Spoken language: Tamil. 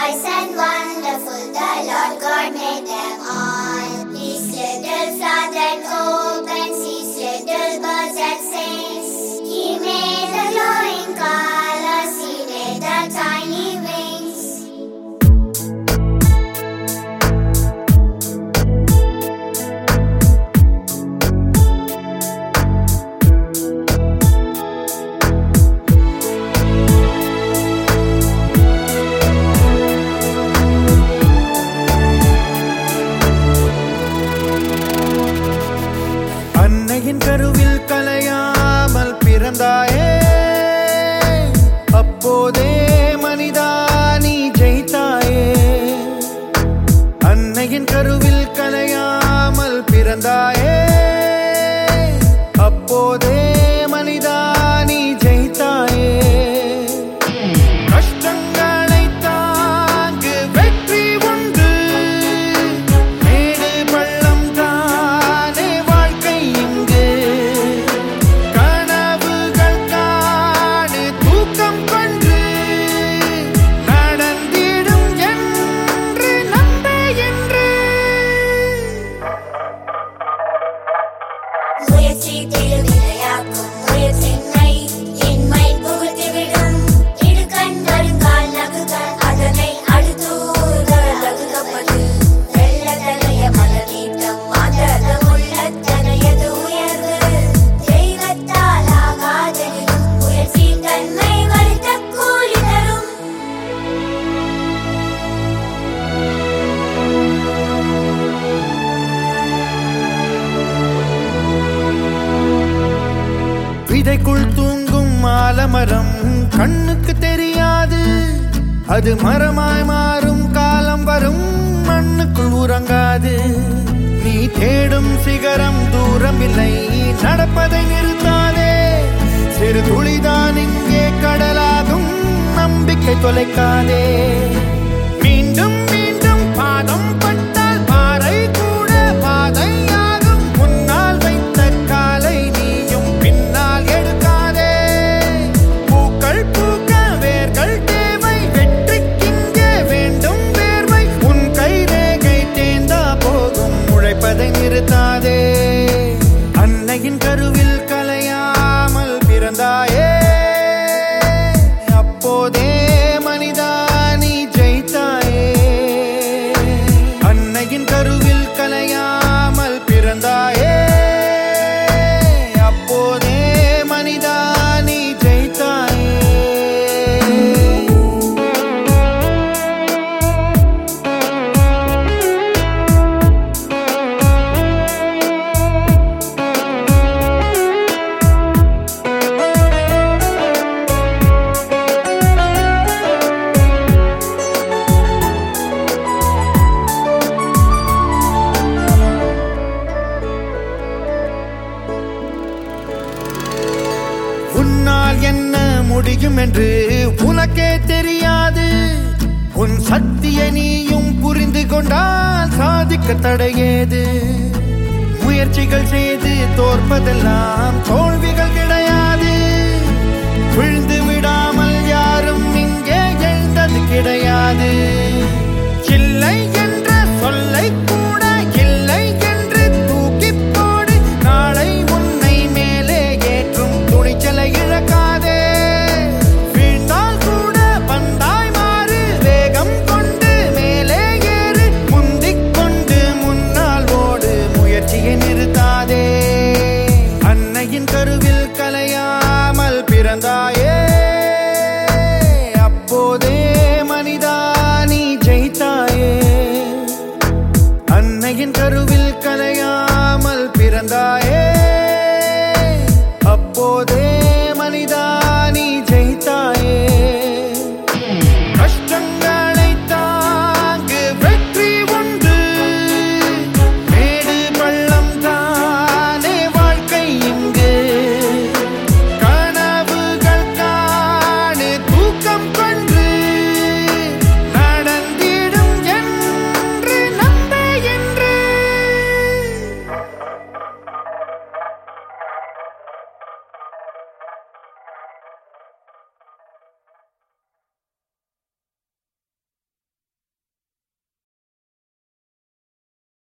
wise and wonderful, the Lord God made them all. His little flowers that opens, His little birds and sings. He made the glowing colors, He made the tiny wings. அன்னையின் கருவில் கலையாமல் பிறந்தாயே, அப்போதே மனிதா நீ ஜெயித்தாயே. அன்னையின் கருவில் கலையாமல் பிறந்தாயே, அப்போதே மனிதா நீ ஜெயித்தாயே. கஷ்டங்களை தாங்கு வெற்றி உண்டு, மேடு பள்ளம் தானே வாழ்க்கை இங்கு. கனவுகள் காணு தூக்கம் கொன்று, நடந்திடும் என்று நம்பே என்று. முயற்சி திருவினையாக்கும் முயற்சியின்மை இன்மை புகுத்திவிடும். இடுக்கண் வருங்கால் நகுகள் அதனை அடுத்தூர்கள் நகுக்கப்படு. வெள்ளத்தனைய மனநீட்டம் மாந்தரம் உள்ளத்தனையது உயர்வு. தெய்வத்தால் ஆகாதெனினும் முயற்சி தன்மை வருத்த கூலி தரும். விதைக்குள் தூங்கும் ஆலமரம் கண்ணுக்கு தெரியாது, அது மரமாய் மாறும் காலம் வரும், மண்ணுக்குள் உறங்காது. நீ தேடும் சிகரம் தூரம் இல்லை, நடப்பதை நிறுத்தாதே. சிறு துளிதான் இங்கே கடலாகும், நம்பிக்கை தொலைக்காதே. மீண்டும் மீண்டும் பாதம் பட்டால் பாறை கூட பாதையாகும். முன்னால் வைத்த காலை நீயும் பின்னால் எடுக்காதே. பூக்கள் பூக்க வேர்கள் தேவை, வெற்றிக்கிங்கே வேண்டும் வேர்வை. உன் கை ரேகை தேர்ந்தா போகும், உழைப்பதை நிறுத்தாதே. அன்னையின் கருவில் கலையாமல் பிறந்தாயே, அப்போதே மனிதா நீ ஜெயித்தாயே. அன்னையின் கருவில் கலையாமல் பிறந்தாயே, அப்போதே மனிதா நீ ஜெயித்தாயே. உன்னால் என்ன முடியும் என்று உனக்கே தெரியாது. உன் சக்தியை நீயும் புரிந்து கொண்டால் சாதிக்க தடையேது. முயற்சிகள் செய்து தோற்பதெல்லாம் தோல்விகள் கிடையாது. விழுந்த